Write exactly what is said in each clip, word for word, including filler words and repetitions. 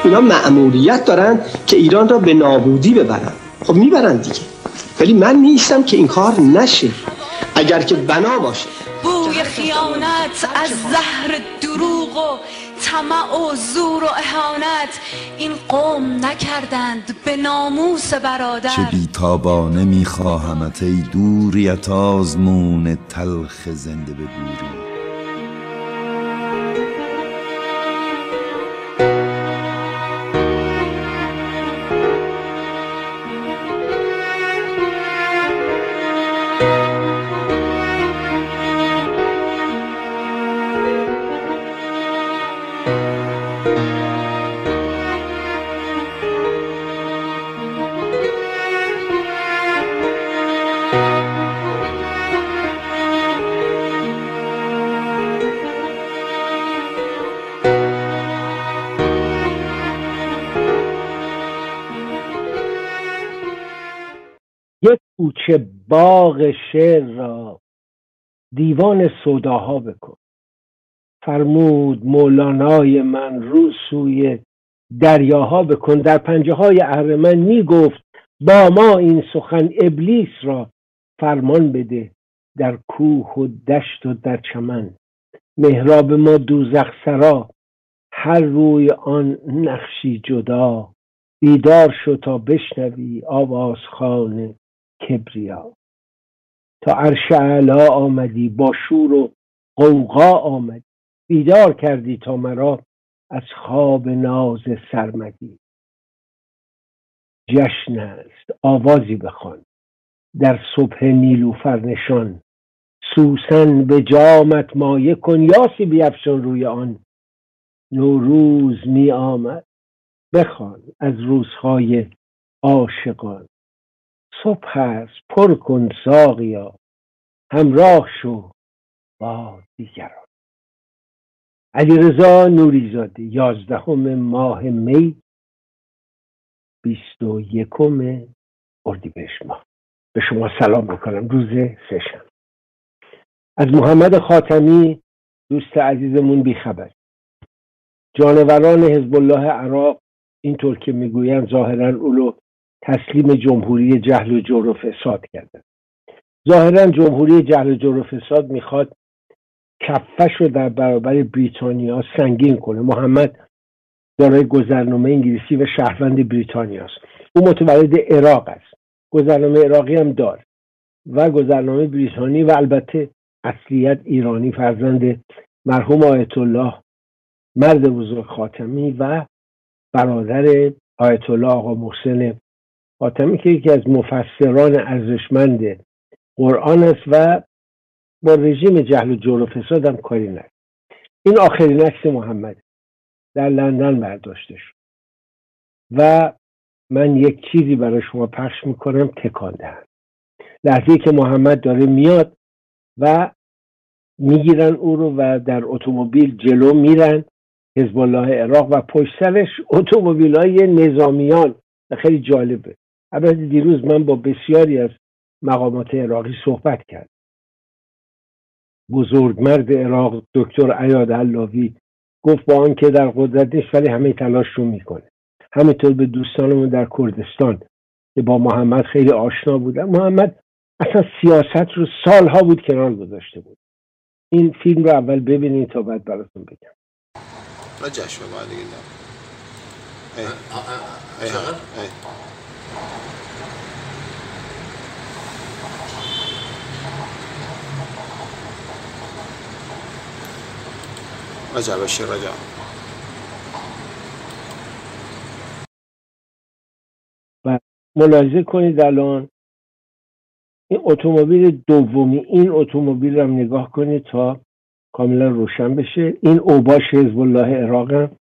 اینا مأموریت دارن که ایران را به نابودی ببرن. خب میبرن دیگه، ولی من نیستم که این کار نشه. اگر که بنا باشه بوی خیانت از زهر دروغ و طمع و زور و اهانت این قوم نکردند به ناموس برادر. چه بیتابانه میخواهمت ای دوریت آزمون تلخ زنده به گوری. یک کوچه باغ شعر را دیوان سوداها بکن. فرمود مولانای من رو سوی دریاها بکن. در پنجه های اهرمن می گفت با ما این سخن. ابلیس را فرمان بده در کوه و دشت و در چمن. محراب ما دوزخ سرا، هر روی آن نقشی جدا. بیدار شو تا بشنوی آوازخوان کبریا. تا عرش اعلی آمدی با شور و غوغا آمدی. بیدار کردی تا مرا از خواب ناز سرمدی. جشن است آوازی بخوان در صبح نیلوفر نشان. سوسن به جامت مایه کن، یاسی بیفشان روی آن. نوروز می آمد بخوان از روزهای عاشقان. صبح است پر کن ساقیا، همراه شو با دیگران. علیرضا نوریزاده، یازدهم ماه می، بیست و یکم اردیبهشت ماه. به شما سلام میکنم روز سه‌شنبه. از محمد خاتمی دوست عزیزمون بیخبر. جانوران حزب الله عراق اینطور که میگویند ظاهرا او رو تسلیم جمهوری جهل و جور و فساد کردن. ظاهرا جمهوری جهل و جور و فساد میخواد کفش رو در برابر بریتانیا سنگین کنه. محمد دارای گذرنامه انگلیسی و شهروند بریتانیا است. او متولد عراق است، گذرنامه عراقی هم داره و گذرنامه بریتانی و البته اصلیت ایرانی، فرزند مرحوم آیت الله مرد بزرگ خاتمی و برادر آیت الله آقا محسن خاتمی که یکی از مفسران ارزشمند قرآن است و با رژیم جهل و جور و فساد هم کاری نداره. این آخرین عکس محمد در لندن برداشته شد و من یک چیزی برای شما پخش میکنم تکان دهند. لحظه‌ای که محمد داره میاد و میگیرن او رو و در اتومبیل جلو میرن حزب الله عراق و پشت سرش اتومبیل‌های نظامیان. خیلی جالبه. البته دیروز من با بسیاری از مقامات عراقی صحبت کردم. بزرگمرد عراق دکتر عیاد علاوی گفت با آن که در قدرت نیست ولی همه تلاش رو میکنه. همینطور به دوستانمون در کردستان که با محمد خیلی آشنا بودن. محمد اصلا سیاست رو سالها بود کنار گذاشته بود. این فیلم رو اول ببینید تا بعد براتون بگم. لا جشن بعد كده ايه ايه شغال ايه رجع بشير رجع. و ملاحظه کنید الان این اتومبیل دومی، این اتومبیل رو هم نگاه کنید تا کاملا روشن بشه. این اوباش حزب الله عراق هم.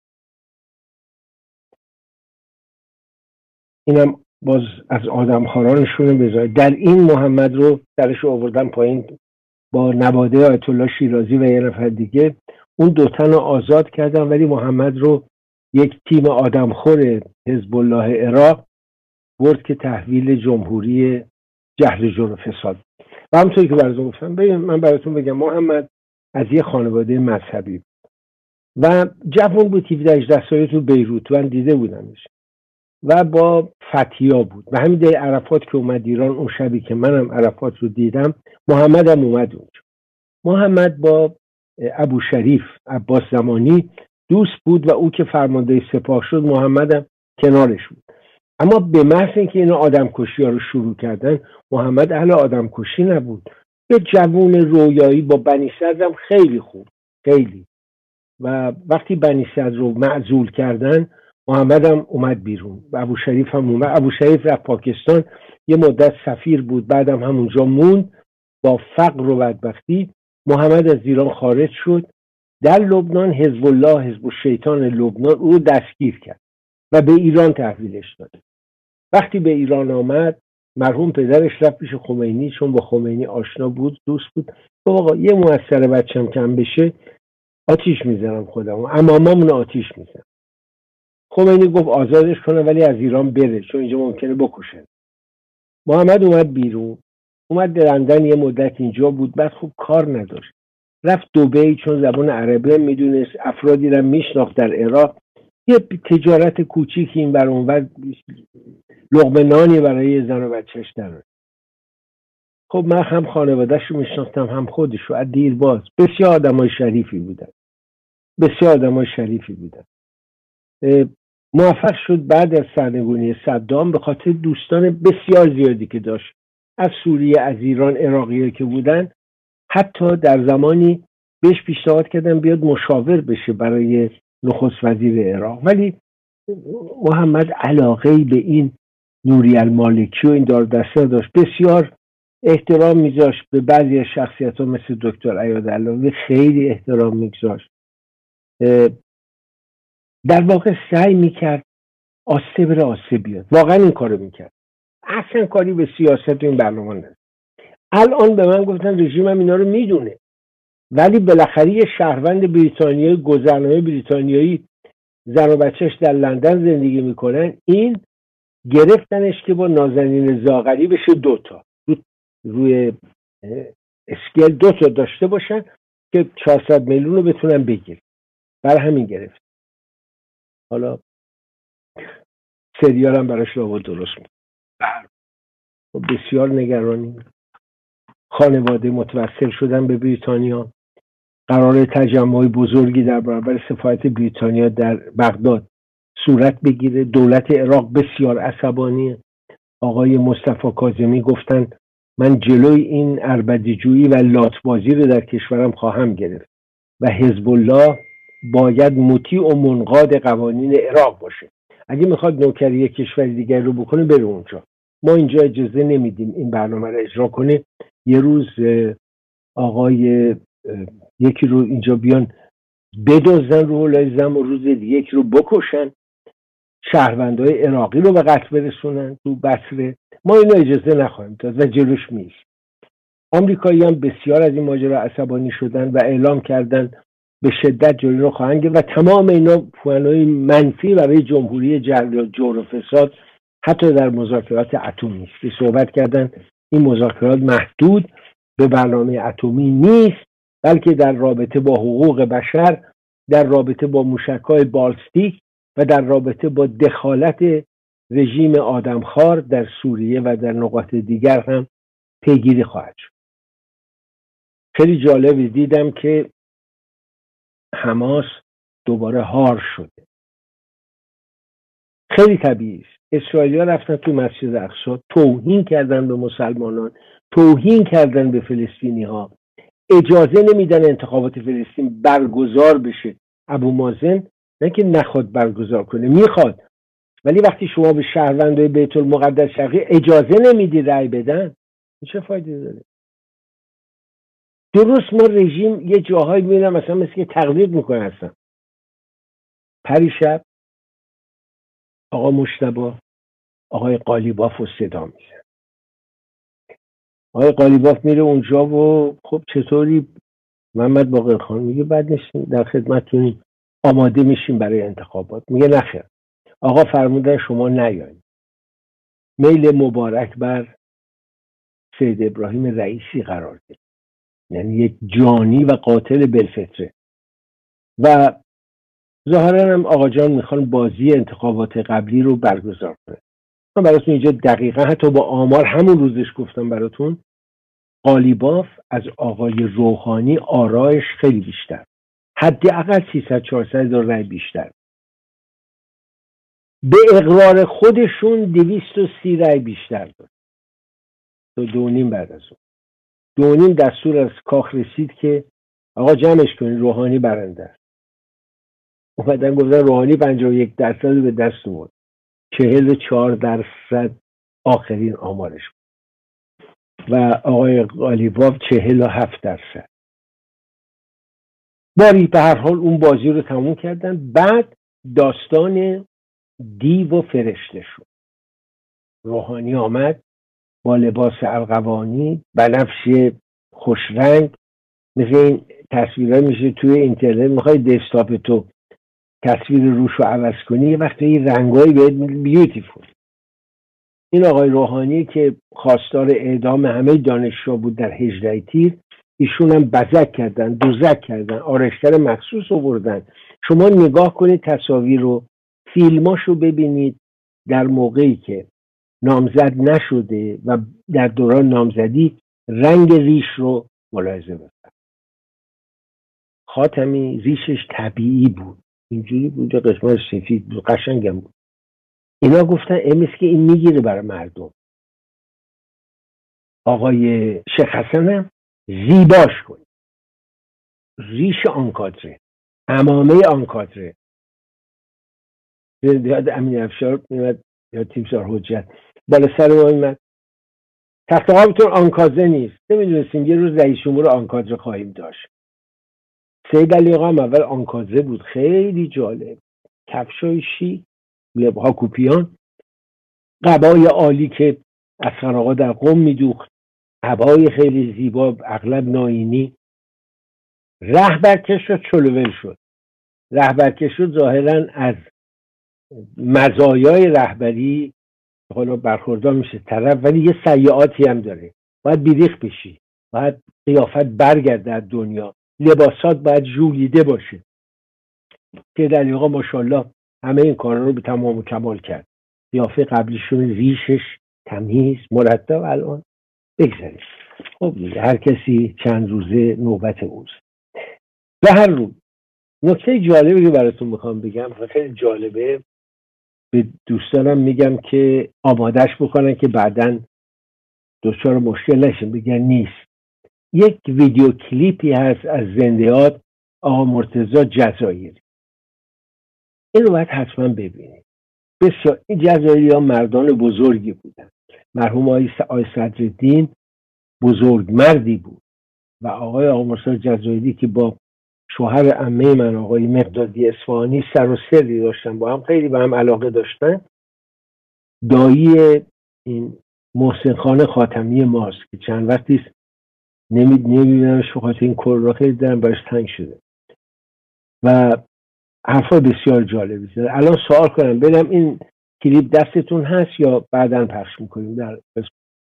اینم باز از آدمخوارانشونه بذارید. در این محمد رو درش آوردن پایین با نواده آیت الله شیرازی و یه نفر دیگه. اون دو تن رو آزاد کردن ولی محمد رو یک تیم آدمخور حزب الله عراق برد که تحویل جمهوری جهل جور و فساد. و همونطوری که براتون گفتم، من براتون بگم محمد از یه خانواده مذهبی و جوان بود، هفده هجده ساله، تو بیروت، من دیده بودمش و با فتیا بود. و همین در عرفات که اومد ایران، اون شبی که منم عرفات رو دیدم، محمد هم اومد اونجا. محمد با ابو شریف عباس زمانی دوست بود و او که فرمانده سپاه شد محمد هم کنارش بود. اما به محض اینکه اینا آدم کشی ها رو شروع کردن، محمد اهل آدم کشی نبود. یه جوون رویایی با بنی صدر هم خیلی خوب، خیلی. و وقتی بنی صدر رو معزول کردن، محمد هم اومد بیرون و ابو شریف هم اومد. ابو شریف رفت پاکستان، یه مدت سفیر بود، بعدم همونجا موند با فقر و بدبختی. محمد از ایران خارج شد، در لبنان حزب الله، حزب الشیطان لبنان، او رو دستگیر کرد و به ایران تحویلش داد. وقتی به ایران آمد، مرحوم پدرش رفت پیش خمینی، چون با خمینی آشنا بود، دوست بود، گفت آقا یه موثر بچم کم بشه آتیش میزنم خودم، امامامون آتیش میزنم. خمینی گفت آزادش کنه ولی از ایران بره، چون اینجا ممکنه بکشن. محمد اومد بیرون، اومد لندن یه مدت اینجا بود، بعد خوب کار نداشت، رفت دبی، چون زبان عربی میدونست، افرادی رو میشناخت در عراق، یه تجارت کوچیکی این بر اون ور، لقمه نانی برای زن و بچه‌اش داره. خب من هم خانواده‌اش رو میشناختم هم خودش رو، از دیرباز. بسیار آدمای شریفی بودن، بسیار آدمای شریفی بودن. موفق شد بعد از سرنگونی صدام به خاطر دوستان بسیار زیادی که داشت از سوریه، از ایران، عراقی‌ها که بودن، حتی در زمانی بهش پیشنهاد کردن بیاد مشاور بشه برای نخست وزیر عراق. ولی محمد علاقه‌ای به این نوری المالکی و این دار دسته داشت، بسیار احترام میذاشت به بعضی از شخصیت‌ها مثل دکتر ایادعلوی، خیلی احترام میگذاشت. در واقع سعی میکرد آسه بره آسه بیاد، واقعا این کارو میکرد، اصلا کاری به سیاست و این برنامه نداشت. الان به من گفتن رژیم هم اینا رو میدونه، ولی بالاخره یه شهروند بریتانیایی، گذرنامه بریتانیایی، زن و بچهش در لندن زندگی میکنن، این گرفتنش که با نازنین زاغری بشه دوتا رو روی اسکیل دوتا داشته باشن که چهارصد میلیون رو بتونن بگیرن، برای همین گرفت. حالا سریال هم براش لابد درست میکنه. بسیار نگرانی، خانواده متوسل شدن به بریتانیا، قرار تجمع بزرگی در برابر سفارت بریتانیا در بغداد صورت بگیره. دولت عراق بسیار عصبانیه. آقای مصطفی کاظمی گفتن من جلوی این عربده‌جویی و لاتبازی رو در کشورم خواهم گرفت و حزب الله باید مطیع و منقاد قوانین عراق باشه. اگه میخواد نوکری کشور دیگر رو بکنه بره اونجا، ما اینجا اجازه نمیدیم این برنامه رو اجرا کنه. یه روز آقای یکی رو اینجا بیان بدزدن رو لازم و روز دیگه یکی رو بکشن، شهروندای عراقی رو به قتل برسونن تو بصره، ما اینو اجازه نخواهیم داد و جلوش میست. آمریکایی هم بسیار از این ماجرا عصبانی شدن و اعلام کردن به شدت جلوی رو خواهند گرفت و تمام اینا پوانای منفی برای جمهوری جور و فساد، حتی در مذاکرات اتمی است که صحبت کردن این مذاکرات محدود به برنامه اتمی نیست، بلکه در رابطه با حقوق بشر، در رابطه با موشک‌های بالستیک و در رابطه با دخالت رژیم آدمخوار در سوریه و در نقاط دیگر هم پیگیری خواهد شد. خیلی جالب دیدم که حماس دوباره هار شده. خیلی طبیعی است. اسرائیلی‌ها رفتن تو مسجد اقصی، توهین کردن به مسلمانان، توهین کردن به فلسطینی‌ها، اجازه نمیدن انتخابات فلسطین برگزار بشه. ابو مازن نه که نخواد برگزار کنه، میخواد، ولی وقتی شما به شهروندای بیت المقدس شرقی اجازه نمیدی رأی بدن، چه فایده داره؟ درست ما رژیم یه جاهایی میبینم مثلا مثل که تقلید میکنه. هستن پریشب آقا مجتبی آقای قالیباف رو صدا میزن. آقای قالیباف میره اونجا و خب چطوری محمد باقر خان میگه بعد نشین در خدمتتونیم، آماده میشیم برای انتخابات. میگه نخیر، آقا فرمودن شما نیایید. میل مبارک بر سید ابراهیم رئیسی قرار گرفت، یعنی یک جانی و قاتل بالفطره. و ظاهرا هم آقا جان میخوان بازی انتخابات قبلی رو برگزار کنه. من براتون اینجا دقیقا حتی با آمار همون روزش گفتم براتون، قالیباف از آقای روحانی آرایش خیلی بیشتر، حداقل سیصد چهارصد هزار رای بیشتر، به اقرار خودشون دویست و سی رای بیشتر داد. تو دو نیم بعد از اون دو نیم دستور از کاخ رسید که آقا جمعش کنید، روحانی برنده است. اومدن گفتن روحانی پنجاه و یک درصد به دست اومد، چهل و چهار درصد آخرین آمارش بود و آقای قالیباف چهل و هفت درصد. باری به هر حال اون بازی رو تموم کردن. بعد داستان دیو و فرشته شد. روحانی آمد با لباس ارغوانی، بنفش خوشرنگ، مثل این تصویرها میشه توی اینترنت، میخوای دسکتاپ تو تصویر روش رو عوض کنی، یه وقتی این رنگایی بهت بیوتیفول. این آقای روحانی که خواستار اعدام همه دانشجو بود در هجده تیر، ایشون هم بزک کردن، دوزک کردن، آرشتر مخصوص آوردن. شما نگاه کنید تصاویر رو، فیلماشو ببینید در موقعی که نامزد نشده و در دوران نامزدی رنگ ریش رو ملاحظه بکنید. خاتمی ریشش طبیعی بود، اینجوری بود، قسمت سفید بود، قشنگم بود. اینا گفتن امیس که این میگیره برای مردم. آقای شیخ حسن هم زیباش کنید، ریش آنکادره، عمامه آنکادره. یاد امین افشار میمد یا تیمسار حجت بالا سر ما میمد، تخت خوابتون آنکادره نیست، نمیدونستیم یه روز رئیس جمهور آنکادره خواهیم داشت. سید علی آقا هم اول آنکادره بود، خیلی جالب، کفشای شیک، لبها کوپیان، قبای عالی که اصغر آقا در قم میدوخت، عبای خیلی زیبا، اغلب ناینی. رهبرکش شد، چلوول شد. رهبرکش شد ظاهرا از مزایای رهبری حالا برخوردار میشه طرف، ولی یه سیئاتی هم داره، باید بیریخ بشی، باید قیافت برگرد در دنیا، لباسات باید ژولیده باشه. که در آقا ماشاءالله همه این کارا رو به تمام و کمال کرد. قیافه قبلیشون ریشش تمیز مرتب. الان بگذاریم خب هر کسی چند روزه نوبت اوست. به هر روز نکته جالبی که براتون میخوام بگم، خیلی جالبه، به دوستانم میگم که آمادش بکنن که بعداً دچار مشکل نشن، بگن نیست. یک ویدیو کلیپی هست از زنده‌یاد آقا مرتضی جزایری، این رو باید حتما ببینید. بسیار این جزایری ها مردان بزرگی بودن. مرحوم آقای صدرالدین بزرگ مردی بود و آقای آقا مرتضی جزایری که با شوهر عمه من آقای مقدادی اصفهانی سر و سری داشتن، با هم خیلی به هم علاقه داشتن، دایی این محسن خان خاتمی ماست که چند وقتی نمید نمیدونمش به خاطر این کرونا خیلی دارم برش تنگ شده و حرفا بسیار جالبی زده. الان سوال کنم ببینم این کلیپ دستتون هست یا بعداً پخش میکنیم؟ در قسمت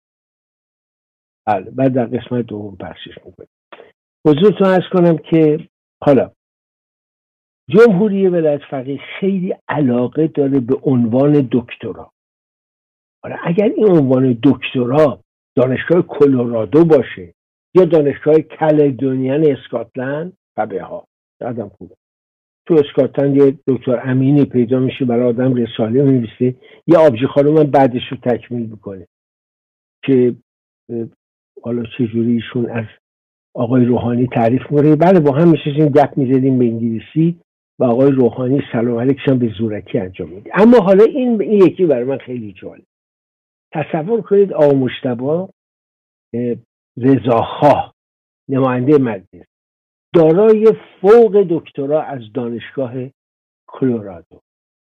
بله بعد در قسمت دوم پخشش میکنیم. حضورتون عرض کنم که حالا جمهوری ولایت فقیه خیلی علاقه داره به عنوان دکترا. حالا اگر این عنوان دکترا دانشگاه کلرادو باشه یا دانشگاه کلدونیان اسکاتلند، فبه ها آدم خوبه. تو اسکاتلند یه دکتر امینی پیدا میشه برای آدم رساله می‌نویسه، یه آبجی خانم هم بعدش رو تکمیل میکنه که حالا چجوری ایشون از آقای روحانی تعریف می‌کنه. بله با هم میشیم گپ می‌زدیم به انگلیسی و آقای روحانی سلام علیکش هم به زورکی انجام میده. اما حالا این این یکی برای من خیلی جالب. تصور کنید آقا مجتبی رضاخواه نماینده مجلس دارای فوق دکترا از دانشگاه کلرادو.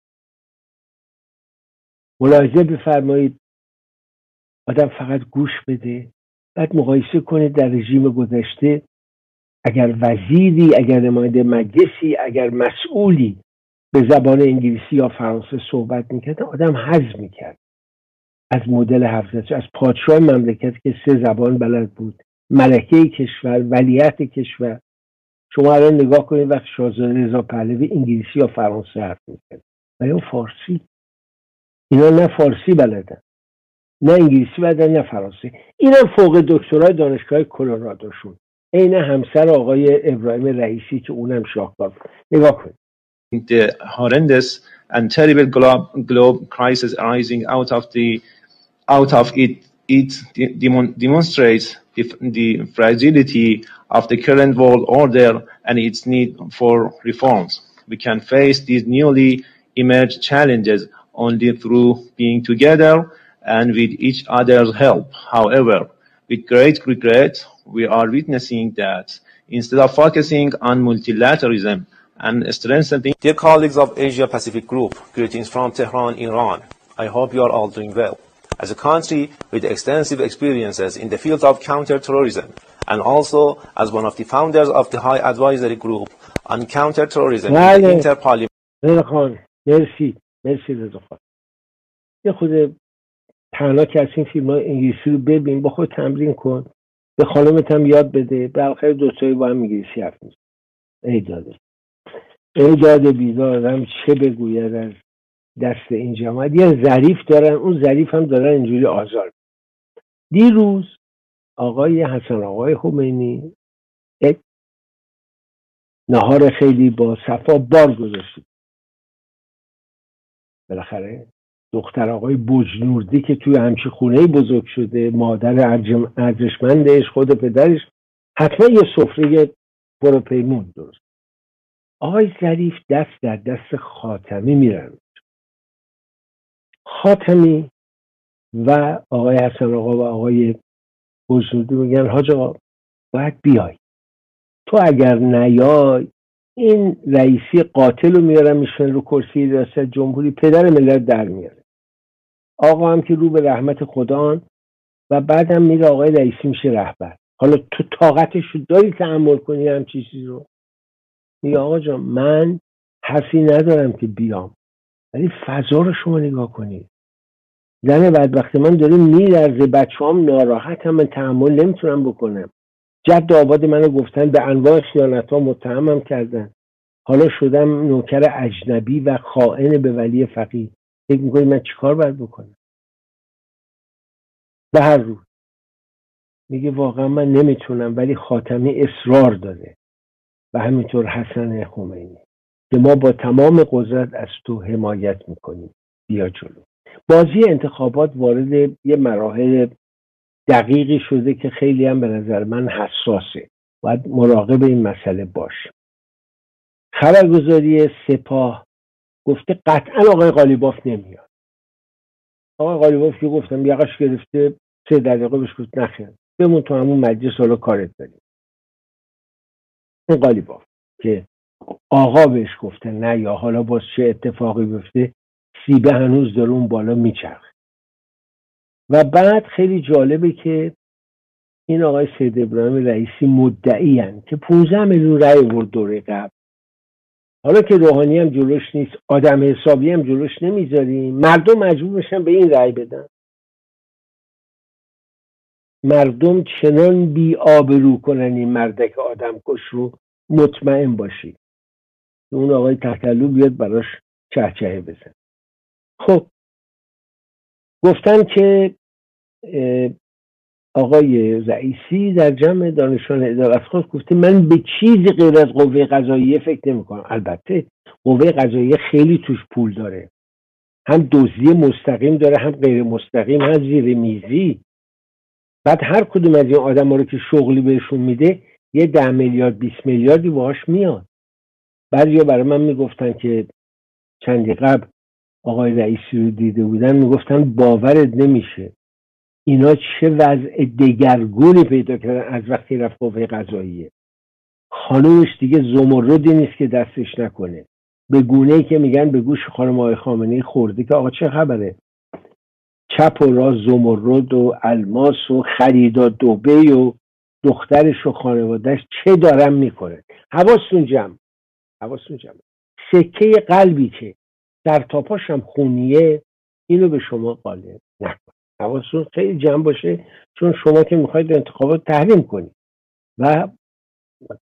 ملاحظه بفرمایید، آدم فقط گوش بده، بعد مقایسه کنید در رژیم گذشته اگر وزیری، اگر نماینده مجلسی، اگر مسئولی به زبان انگلیسی یا فرانسه صحبت میکرد، آدم حظ میکرد از مدل حفظش، از پادشاه مملکت که سه زبان بلد بود، ملکه کشور، ولیعهد کشور. شما الان نگاه کنید وقتی شاهزاده رضا پهلوی انگلیسی یا فرانسه حرف میزنه و یا فارسی، اینا نه فارسی بلدن نه انگلیسی بلدن نه فرانسه. اینم فوق دکترای دانشگاه کلرادوشون، عین همسر آقای ابراهیم رئیسی که اونم شاهکار بود. نگاه کنید. The horrendous and terrible globe, globe crisis arising out of the out of it it demon, demonstrates the, the fragility of the current world order and its need for reforms. We can face these newly emerged challenges only through being together and with each other's help. However, with great regret, we are witnessing that instead of focusing on multilateralism and strengthening. Dear colleagues of Asia Pacific Group, greetings from Tehran, Iran. I hope you are all doing well. As a country with extensive experiences in the field of counterterrorism, and also as one of the founders of the High Advisory Group on Counterterrorism in the Interparliamentary. رضا خان مرسی مرسی رضا خان. یه خود تنها که از این فیلم های انگلیسی رو ببین، با خود تمرین کن، به خانمت هم یاد بده، بالاخره دوتایی با هم انگلیسی حرف میزنن. ای داده ای داده بیدارم چه بگوید از دست این جماعت. یه ظریف دارن، اون ظریف هم دارن اینجوری آزار. دیروز آقای حسن آقای خمینی یک نهار خیلی با صفا بار گذاشت. بالاخره دختر آقای بجنوردی که توی همچین خونه‌ای بزرگ شده، مادر ارجشمندش، خود پدرش، حتما یه سفره پروپیمون درست. آقای ظریف دست در دست خاتمی میرن. خاتمی و آقای حسن آقا و آقای بجنوردی میگن حاج آقا باید بیای، تو اگر نیای این رئیسی قاتل رو میارن میشن رو کرسی ریاست جمهوری، پدر ملت در میاره. آقا هم که رو به رحمت خدا و بعدم میره آقای رئیسی میشه رهبر. حالا تو طاقتش رو داری تحمل کنی هم چیزی رو؟ میگه آقا جان من حرفی ندارم که بیام، ولی فضا رو شما نگاه کنید. زن بدبخت من داره میلرزه، بچه هم ناراحت، هم من تحمل نمیتونم بکنم. جد آباد منو گفتن به انواع خیانت ها متهمم کردن، حالا شدم نوکر اجنبی و خائن به ولی فقیه. فکر میکنی من چیکار باید بکنم؟ به هر روز میگه واقعا من نمیتونم، ولی خاتمی اصرار داره و همینطور حسن خمینی که ما با تمام قدرت از تو حمایت میکنیم، بیا جلو. بازی انتخابات وارد یه مراحل دقیقی شده که خیلی هم به نظر من حساسه، باید مراقب این مسئله باش. خبرگزاری سپاه گفته قطعا آقای قالیباف نمیاد. آقای قالیباف که گفتم یقش گرفته سه دقیقه بهش گفت نخیر بمون تو همون مجلس، حالا کارت داریم. این قالیباف که آقا بهش گفته نه یا حالا باز چه اتفاقی بیفته، سیبه هنوز داره اون بالا میچرخه. و بعد خیلی جالبه که این آقای سید ابراهیم رئیسی مدعی هن که پانزده میلیون رأی آورد دوره قبل. حالا که روحانی هم جلوش نیست، آدم حسابی هم جلوش نمیذاریم، مردم مجبور میشن به این رأی بدن. مردم چنان بی آبرو کنن این مردک آدم کش رو، مطمئن باشی اون آقای تحتلو بیاد براش چهچهه بزن. خب گفتن که آقای رئیسی در جمع دانشان ادارات خود گفته من به چیزی غیر از قوه قضاییه فکر نمی کنم. البته قوه قضاییه خیلی توش پول داره، هم دزدی مستقیم داره هم غیر مستقیم، هم زیر میزی. بعد هر کدوم از این آدم ها رو که شغلی بهشون میده یه ده میلیارد بیست میلیاردی باهاش میاد. بعضیا برای من میگفتن که چندی قبل آقای رئیسی رو دیده بودن، میگفتن باورت نمیشه اینا چه وضع دگرگونی پیدا کردن از وقتی رفت قوه قضاییه. خانومش دیگه زمردی نیست که دستش نکنه، به گونه‌ای که میگن به گوش خانم آقای خامنه‌ای خورده که آقا چه خبره، چپ و راست زمرد و الماس و خریدا دبی و دخترش و خانوادهش چه دارن میکنه. حواستون جمع حواستون جمع سکه قلبی که در تاپاش هم خونیه اینو به شما غالب نکن. حواستون خیلی جمع باشه، چون شما که میخواید انتخابات تحریم کنید و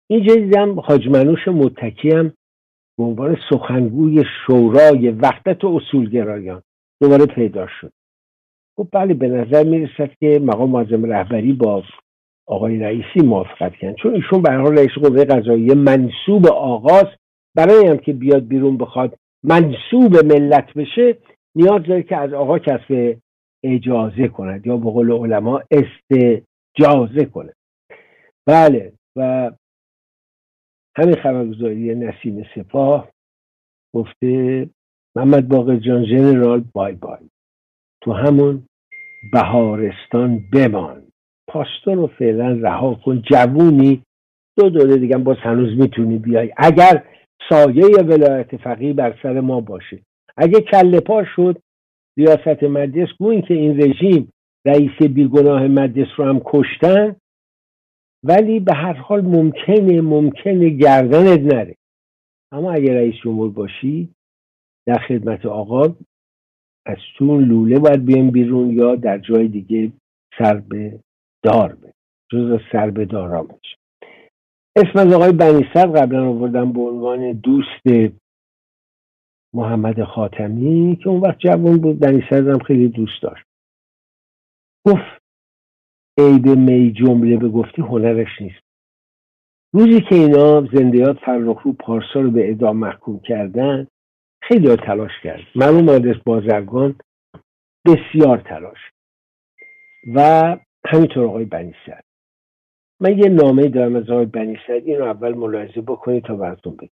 اینجا دیدم حاج منوش متکی هم به عنوان سخنگوی شورای وحدت و اصولگرایان دوباره پیدا شد. خب بله، به نظر میرسد که مقام معظم رهبری با آقای رئیسی موافقت کردن، چون ایشون به هر حال رئیس قوه قضاییه منصوب آقاست. برای هم که بیاد بیرون بخواد منصوب ملت بشه نیاز داره که از آقا کسب اجازه کند یا به قول علما استجازه کند. بله، و همین خبرگزاری نسیم سپاه گفته محمد باقر جان ژنرال بای بای، تو همون بهارستان بمان، پاستور رو فعلا رها کن، جوونی، دو دوره دیگه باز هنوز میتونی بیای اگر سایه ولایت فقیه بر سر ما باشه. اگه کله پا شد ریاست مجلس، گوین که این رژیم رئیس بیگناه مجلس رو هم کشتن، ولی به هر حال ممکنه ممکنه گردنت نره. اما اگه رئیس جمهور باشی در خدمت آقا از تو لوله باید بیان بیرون یا در جای دیگه سر به دار به جز سر به دارا باشه. اسم از آقای بنی‌صدر قبلا آوردم به عنوان دوست محمد خاتمی که اون وقت جوان بود. بنی‌صدر هم خیلی دوست داشت. گفت عیب می جمله به گفتی هنرش نیست. روزی که اینا زندیات فرخرو پارسا رو به اعدام محکوم کردن خیلی ها تلاش کرد. مرحوم مهندس بازرگان بسیار تلاش و همینطور آقای بنی‌صدر. من یه نامه دارم از آقای بنی‌صدر، این رو اول ملاحظه بکنید تا براتون بگم.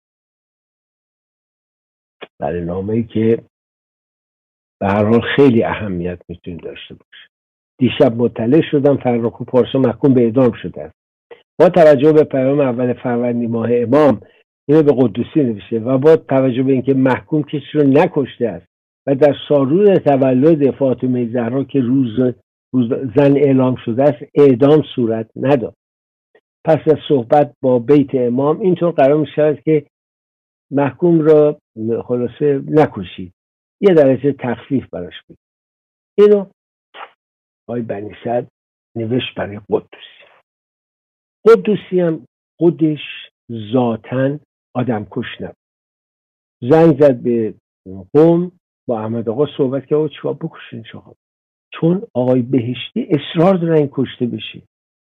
بله، نامه‌ای که به هر حال خیلی اهمیت میتونه داشته باشه. دیشب مطلع شدم فرخرو پارسا محکوم به اعدام شده است. با توجه به پیام اول فروردین ماه امام، اینو به قدوسی نوشته، و با توجه به اینکه محکوم کسی رو نکشته است و در سالون تولد فاطمه زهرا که روز, روز زن اعلام شده است اعدام صورت نداد. پس از صحبت با بیت امام اینطور قرار می شود که محکوم را خلاصه نکشید، یه درجه تخفیف براش بید. اینو آقای بنی‌صدر نوشت برای قدوسی. قدوسی هم خودش ذاتاً آدم کش نبود. زنگ زد به قم، با احمد آقا صحبت که آقا چیکار بکشین شما، چون آقای بهشتی اصرار دارن این کشته بشه.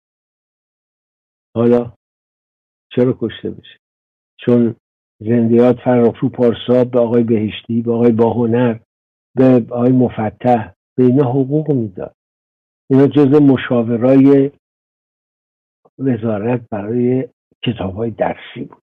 حالا چرا کشته بشه؟ چون زندیات فرخرو پارسا به آقای بهشتی، به آقای باهنر، به آقای مفتح، به اینا حقوق میداد. اینا جز مشاورای وزارت برای کتاب‌های درسی بود.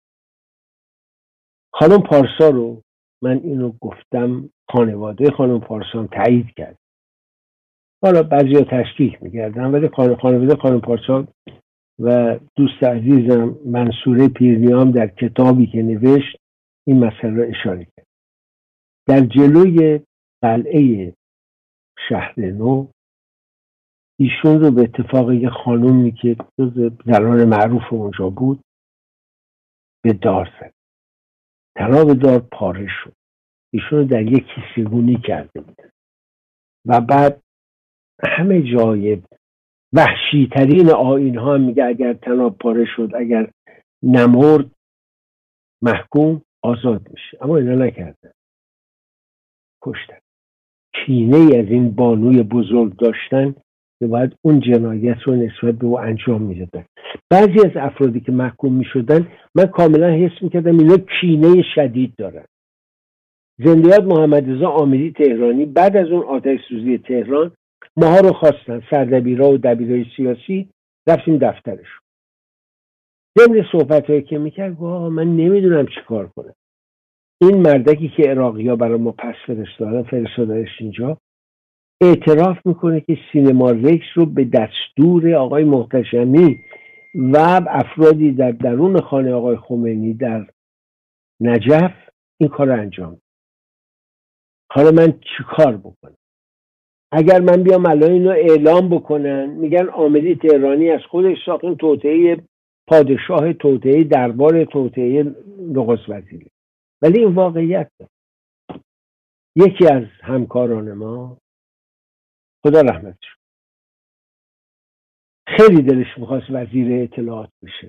خانم پارسا رو من اینو گفتم، خانواده خانم پارسا هم تایید کرد. حالا بعضی ها تشکیک می‌کردن، ولی خانواده خانم پارسا و دوست عزیزم منصوره پیرنیام در کتابی که نوشت این مسئله رو اشاره کرد. در جلوی قلعه شهر نو ایشون رو به اتفاق یه خانومی که جز زنان معروف اونجا بود به دار زد. تناب دار پاره شد. ایشون رو در یک کیسه‌گونی کرده بودن و بعد همه جای وحشی ترین آیین ها میگه اگر تناب پاره شد، اگر نمرد محکوم آزاد میشه، اما اینا نکردن، کشتن. کینه ای از این بانوی بزرگ داشتن که باید اون جنایت رو نسبت به او انجام میدادن. بعضی از افرادی که محکوم میشدن من کاملا حس میکردم اینا کینه شدید دارن. زندیات محمد رضا آمری تهرانی بعد از اون آتش سوزی تهران ماها رو خواستن، سردبیرا و دبیرای سیاسی، رفتیم دفترشون. ضمن صحبت‌هایی که میکرد آقا من نمیدونم چی کار کنم. این مردکی که عراقی‌ها برای ما پس فرستادن فرستادنش اینجا، اعتراف میکنه که سینما رکس رو به دستور آقای محتشمی و افرادی در درون خانه آقای خمینی در نجف این کار رو انجام. حالا من چی کار بکنم؟ اگر من بیام الان اینو اعلام بکنن میگن آمری تهرانی از خودش ساخت، توطئه پادشاه، توطئه دربار، توطئه نخست وزیر. ولی این واقعیت ده. یکی از همکاران ما خدا رحمتش خیلی دلش میخواست وزیر اطلاعات بشه،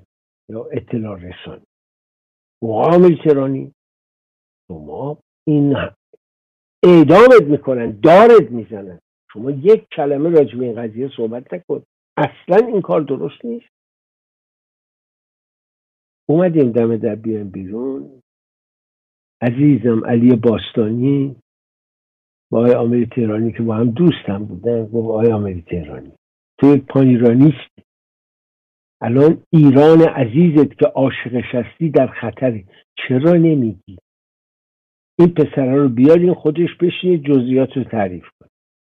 یا اطلاع رسانی. عامل تهرانی شما این اعدامت میکنن، دارت میزنن، شما یک کلمه راجع به این قضیه صحبت نکن. اصلا این کار درست نیست. اومدیم دم در بیایم بیرون، عزیزم علی باستانی با آقای آمری تهرانی که با هم دوستم بودن گفت آقای آمری تهرانی تو یک پانیرانیستی، الان ایران عزیزت که عاشقش هستی در خطره، چرا نمیگی این پسره رو بیارین خودش بشینه جزئیات رو تعریف کنه.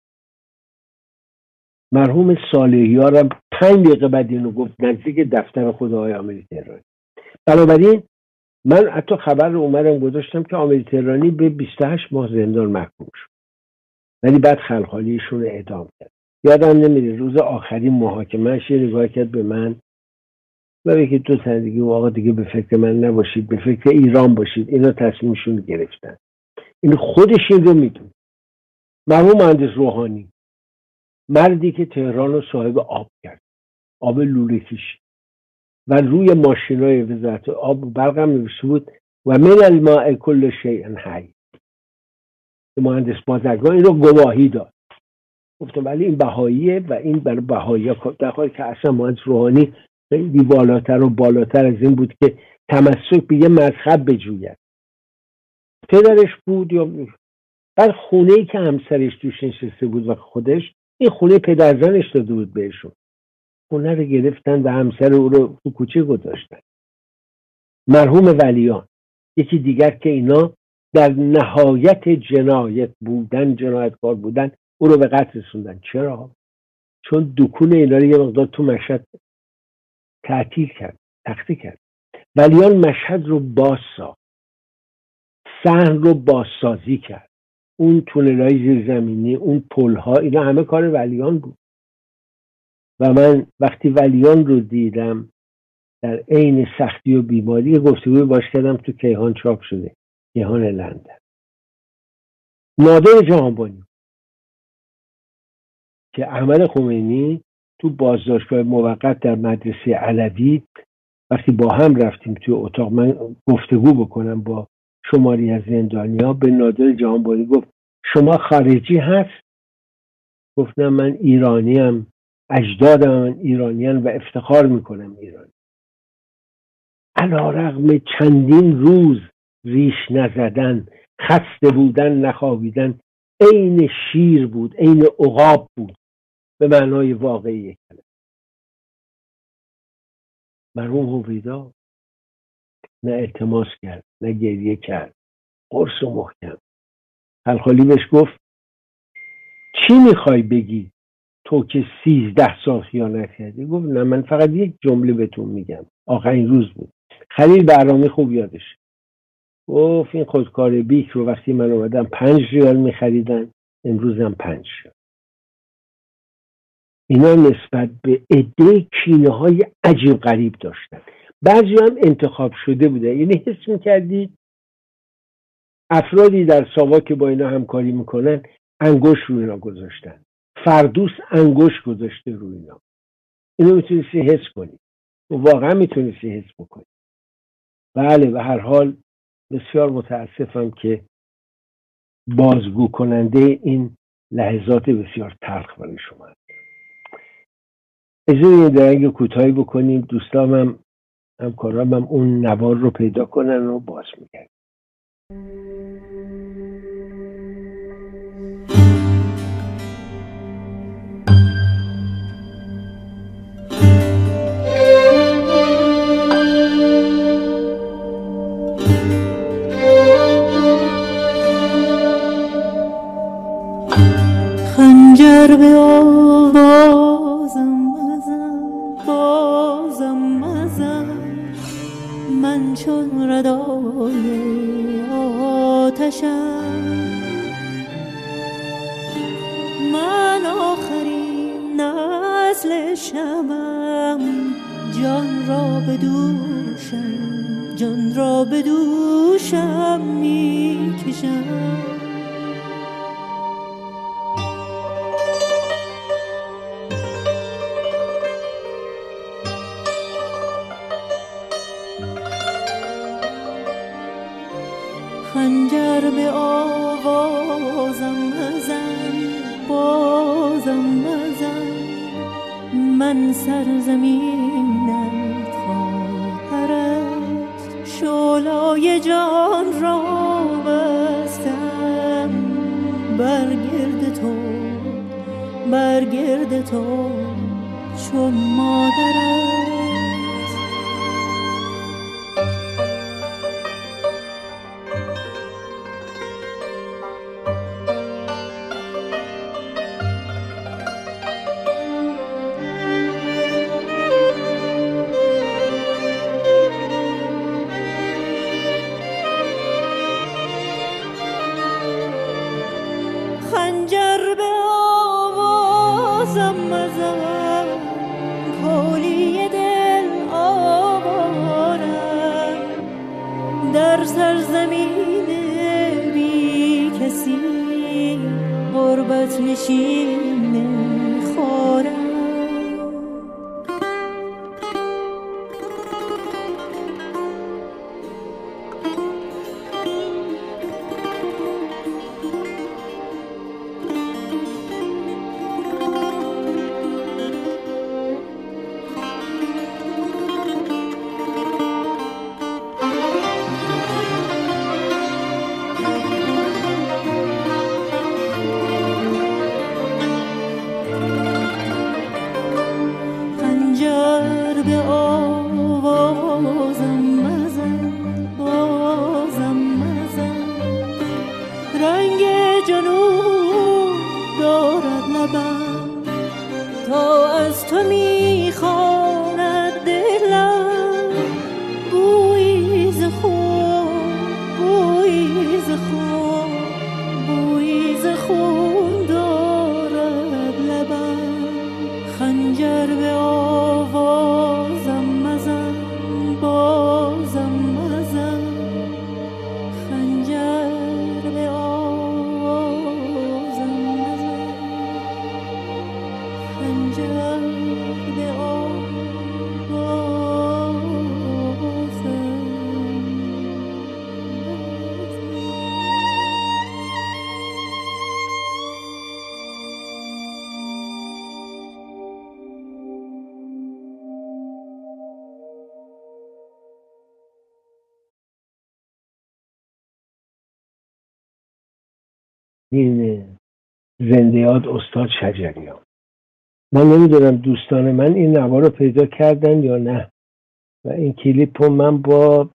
مرحوم صالحیارم پنج دقیقه بعد اینو گفت نزدیک دفتر خود آقای آمری تهرانی. بنابراین من حتی خبر رو اومدم گذاشتم که آمری تهرانی به بیست و هشت ماه زندان محکوم شد، ولی بعد خلخالیشون رو اعدام کرد. یادم نمیره روز آخرین محاکمه‌اش نگاه کرد به من و که دو تا دیگه آقا دیگه به فکر من نباشید، به فکر ایران باشید. اینا تصمیمشون گرفتن. این خودش این رو میدون. مرحوم مهندس روحانی، مردی که تهران رو صاحب آب کرد، آب لوله کشی، و روی ماشینای وزارت آب و برق هم نوشته بود و من الماء کل شیء حی. مهندس بازرگان این رو گواهی داد. گفتم ولی این بهاییه و این برای بهایی در حالی که اصلا مهندس روحانی خیلی بالاتر و بالاتر از این بود که تمسک به یه مذهب بجوید. پدرش بود یا بعد خونه‌ای که همسرش توش نشسته بود و خودش، این خونه پدرزنش داده بود بهشون، خونه رو گرفتن و همسر او رو تو کوچه گذاشتن. مرحوم ولیان یکی دیگر که اینا در نهایت جنایت بودن، جنایتکار بودن، او رو به قتل رسوندن. چرا؟ چون دکون اینا رو یه مقدار تو مشهد تعطیل کرد، تخته کرد. ولیان مشهد رو باز ساخت، صحن رو بازسازی کرد، اون تونل‌های زیرزمینی، اون پل‌ها، اینا همه کار ولیان بود. و من وقتی ولیان رو دیدم در عین سختی و بیماری، گفتگوی باش کردم، تو کیهان چاپ شده، کیهان لندن. نادر جهانبانی که احمد خمینی تو بازداشتگاه موقت در مدرسه علوی وقتی با هم رفتیم توی اتاق من گفتگو بکنم با شماری از زندانیا، به نادر جهانبانی گفت شما خارجی هست؟ گفتم من ایرانیم، اجدادم من ایرانیان و افتخار میکنم ایرانی. علیرغم چندین روز ریش نزدن، خسته بودن، نخوابیدن، عین شیر بود، عین عقاب بود به معنای واقعی کلمه. مرحوم هویدا نه التماس کرد، نه گریه کرد، قرص و محکم. خلخالی بهش گفت چی میخوای بگی تو که سیزده سال خیانت کردی؟ گفت نه من فقط یک جمله بهتون میگم، آخرین روز بود. خلیل برامی خوب یادش گفت این خودکار بیک رو وقتی من اومدم پنج ریال میخریدن، امروز هم پنج ریال. اینا نسبت به عده کینه های عجیب غریب داشتن. بعضی هم انتخاب شده بوده، یعنی حس میکردید افرادی در ساواک که با اینا همکاری میکنن انگوش روی اینا گذاشتن، فردوس انگوش گذاشته روی اینا. اینو میتونستی حس کنی و واقعا میتونستی حس بکنی. بله، به هر حال بسیار متاسفم که بازگو کننده این لحظات بسیار تلخ برای شما هست. اجازه این درنگ کوتاهی بکنیم، دوستام هم همکارام هم اون نوار رو پیدا کنن و باز میگن. خنجر به آوازم مزن، بازم مزن، من چون ردای آتشم، من آخرین نسل شمم، جان را به دوشم، جان را به دوشم می کشم. به آوازم مزن، بازم مزن، من سرزمینت خواهر است، شعله‌ی جان را بستم بر گرد تو، بر گرد تو چون مادرت. خنجر به آوازم مزن، کولی دل آوارم، در سرزمین بی کسی غربت نشین خورم. این زنده یاد استاد شجریان. من نمیدونم دوستان من این نوا رو پیدا کردن یا نه و این کلیپ رو من با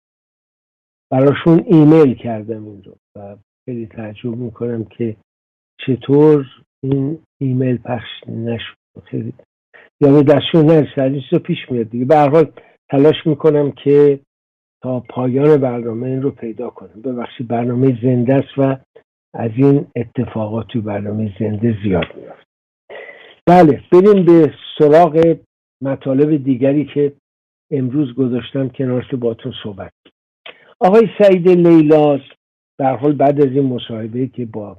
براشون ایمیل کردم این رو و خیلی تعجب میکنم که چطور این ایمیل پخش نشد، خیلی یا به دستشون نرسید. این چیزا پیش میاد دیگه. به هر حال تلاش میکنم که تا پایان برنامه این رو پیدا کنم. ببخشید برنامه زنده است و از این اتفاقات تو برنامه زنده زیاد میاد. بله بریم به سراغ مطالب دیگری که امروز گذاشتم کنارش باتون صحبت. آقای سعید لیلاس در حال بعد از این مصاحبه که با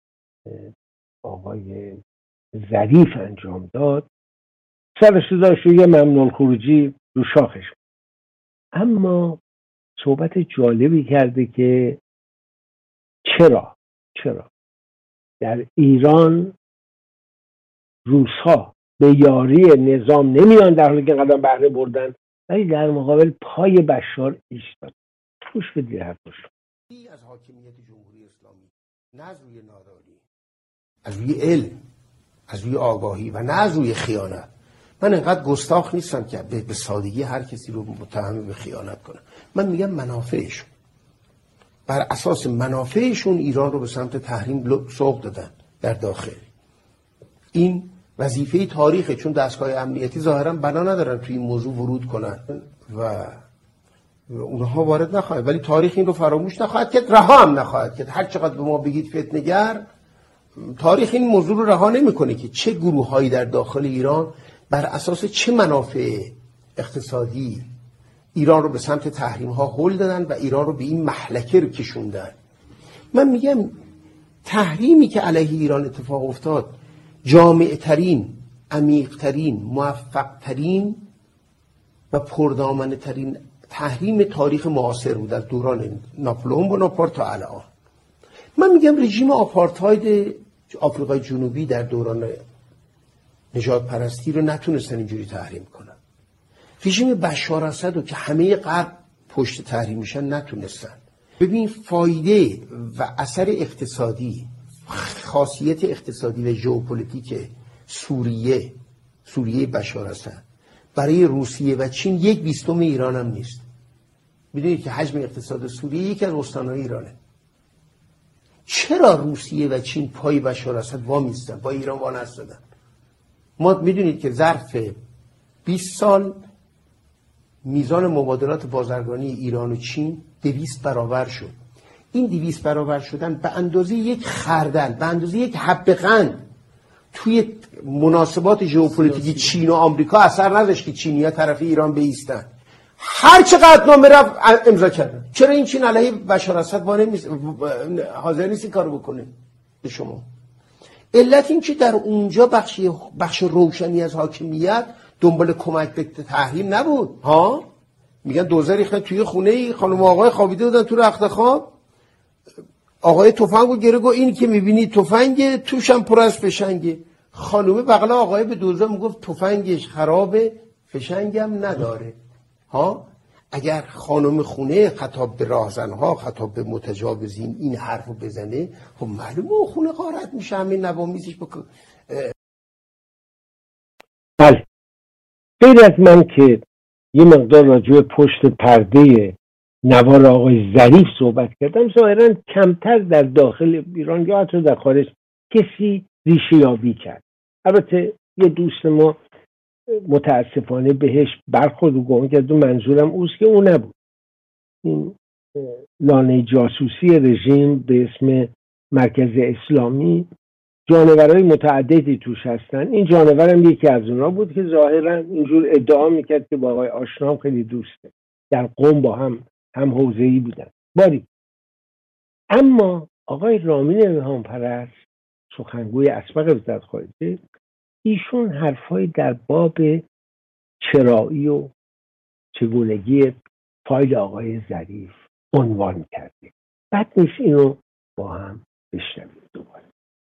آقای ظریف انجام داد سرش داشت یه ممنون الخروجی رو شاخش، اما صحبت جالبی کرده که چرا چرا در ایران روس‌ها به یاری نظام نمیان در حالی که قدم بهره بردن ولی در مقابل پای بشار ایستاد. خوش بدید حرفش. از حاکمیت جمهوری اسلامی نه از روی نادانی، از روی علم، از روی آگاهی و نه از روی خیانت. من انقدر گستاخ نیستم که به سادگی هر کسی رو متهم به خیانت کنم. من میگم منافعشون، بر اساس منافعشون ایران رو به سمت تحریم سوق دادن در داخل. این وظیفه تاریخه، چون دستگاه امنیتی ظاهرا بنا ندارن توی این موضوع ورود کنن و اونها وارد نخواهد، ولی تاریخ این رو فراموش نخواهد کرد، رها هم نخواهد کرد. هر چقدر به ما بگید فتنه‌گر، تاریخ این موضوع رو رها نمی‌کنه که چه گروه‌هایی در داخل ایران بر اساس چه منافع اقتصادی ایران رو به سمت تحریم‌ها هل دادن و ایران رو به این مهلکه رو کشوندن. من میگم تحریمی که علیه ایران اتفاق افتاد جامع‌ترین، عمیق‌ترین، موفق‌ترین و پردامنه‌ترین تحریم تاریخ معاصر بود از دوران ناپلئون بناپارت تا الان. من میگم رژیم آپارتاید آفریقای جنوبی در دوران نژاد پرستی رو نتونستن اینجوری تحریم کنن. رژیم بشار اسد رو که همه غرب پشت تحریم میشن نتونستن. ببین فایده و اثر اقتصادی، خاصیت اقتصادی و ژئوپلیتیک سوریه سوریه بشار اسد برای روسیه و چین یک بیستم ایران هم نیست. میدونید که حجم اقتصاد سوریه یکی از استانهای ایرانه. چرا روسیه و چین پای بشار اسد وا میستن، با ایران وا نستادن؟ ما میدونید که ظرف بیست سال میزان مبادلات بازرگانی ایران و چین دویست برابر شد. این دویست برابر شدن به اندازه یک خردل، به اندازه یک حب قند توی مناسبات ژئوپلیتیکی چین و آمریکا اثر نداشت که چینی‌ها طرف ایران بایستن. هر چه قطعنامه رفت امضا کردن. چرا این چین علیه بشار اسد وانه نیست، حاضر نیست این کارو بکنه؟ به شما علت این که در اونجا بخش بخش روشنی از حاکمیت دنبال کمک به تحریم نبود. ها میگن دوزار ریختن توی خونه ای، خانم و آقای خوابیده بودن تو رخت خواب، آقای تفنگو گره گفت این که میبینی تفنگ توش هم پر از فشنگه. خانومه بغل آقای به دوزار میگفت تفنگش خرابه فشنگم نداره. ها اگر خانم خونه خطاب به راهزنها، خطاب به متجاوزین این حرفو بزنه، خب معلومه اون خونه غارت میشه، همین نوامیزش بکن. بله، غیر از من که یه مقدار راجع به پشت پرده نوار آقای ظریف صحبت کردم، ظاهرا کمتر در داخل ایران یا حتی در خارج کسی ریشه یابی کرد. البته یه دوست ما متاسفانه بهش برخورد و گمان کرد و منظورم اوست که اون نبود. این لانه جاسوسی رژیم به اسم مرکز اسلامی جانورهای متعددی توش هستن. این جانورم یکی از اونا بود که ظاهرا اینجور ادعا میکرد که با آقای آشنام خیلی دوسته، در قم با هم هم حوزه‌ای بودن. باری اما آقای رامین الهام پرست سخنگوی اسبق وزارت خارجه، ایشون حرفای در باب چرایی و چگونگی فایل آقای ظریف عنوان کرده. بد نیست اینو با هم بشنویم دوباره.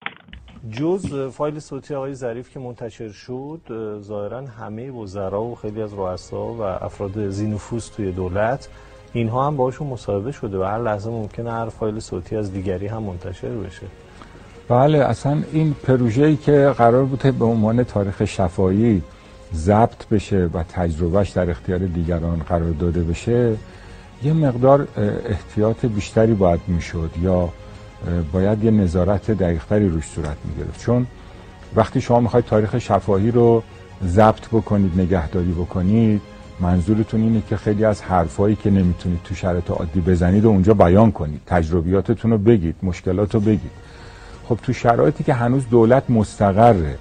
جز فایل صوتی آقای ظریف که منتشر شد، ظاهرا همه وزرا و خیلی از رؤسا و افراد ذی‌نفوذ توی دولت اینها هم باشون مصاحبه شده و هر لحظه ممکنه هر فایل صوتی از دیگری هم منتشر بشه. بله، اصلا این پروژه‌ای که قرار بوده به عنوان تاریخ شفاهی ضبط بشه و تجربهش در اختیار دیگران قرار داده بشه، یه مقدار احتیاط بیشتری باید میشد یا باید یه نظارت دقیق‌تری روش صورت میگرفت. چون وقتی شما میخواید تاریخ شفاهی رو ضبط بکنید، نگهداری بکنید، منظورتون اینه که خیلی از حرفایی که نمیتونید تو شرایط عادی بزنید و اونجا بیان کنید، تجربیاتتون رو بگید، مشکلات رو بگید. خب تو شرایطی که هنوز دولت مستقره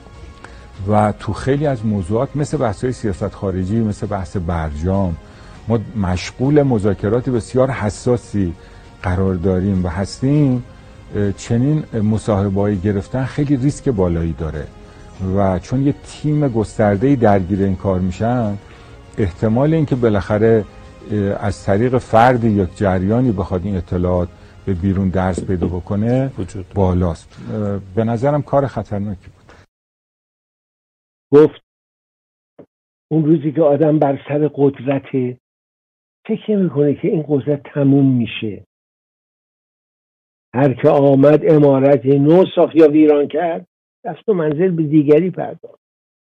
و تو خیلی از موضوعات مثل بحث‌های سیاست خارجی، مثل بحث برجام، ما مشغول مذاکرات بسیار حساسی قرار داریم و هستیم، چنین مصاحبه‌ای گرفتن خیلی ریسک بالایی داره و چون یه تیم گسترده‌ای درگیر این کار میشن، احتمال اینکه بالاخره از طریق فردی یا جریانی بخواد این اطلاعات به بیرون درس پیدا بکنه بالاست. به نظرم کار خطرناکی بود. گفت اون روزی که آدم بر سر قدرت فکر میکنه که این قدرت تموم میشه، هر که آمد عمارت نو ساخت یا ویران کرد، دست و منزل به دیگری پرداخت.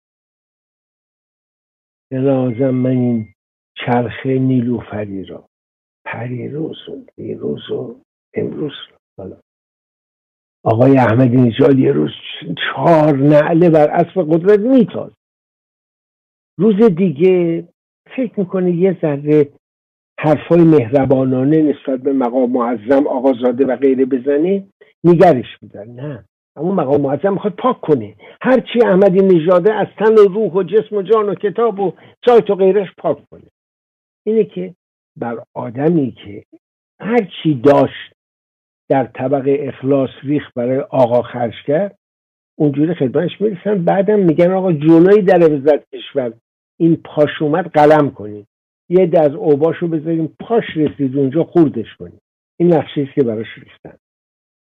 لازم من این چرخ نیلوفری را پریروز و دیروز و امروز حالا آقای احمدی نژاد یه روز چهار نعله بر اسب قدرت میتاز، روز دیگه فکر میکنه یه ذره حرفای مهربانانه نسبت به مقام معظم آقازاده و غیره بزنه، نگرش میدن. نه، اما مقام معظم میخواد پاک کنه، هرچی احمدی نژاده از تن و روح و جسم و جان و کتاب و سایت و غیرش پاک کنه. اینه که بر آدمی که هرچی داشت در طبق اخلاص ریخ برای آقا خرج کرد، اونجوری خدمتش میرسن، بعدم میگن آقا جلوی در وزارت کشور این پاش اومد قلم کنید، یه عده از اوباشو بذاریم پاش رسید اونجا خوردش کنید. این نقشه‌ایست که براش ریختن.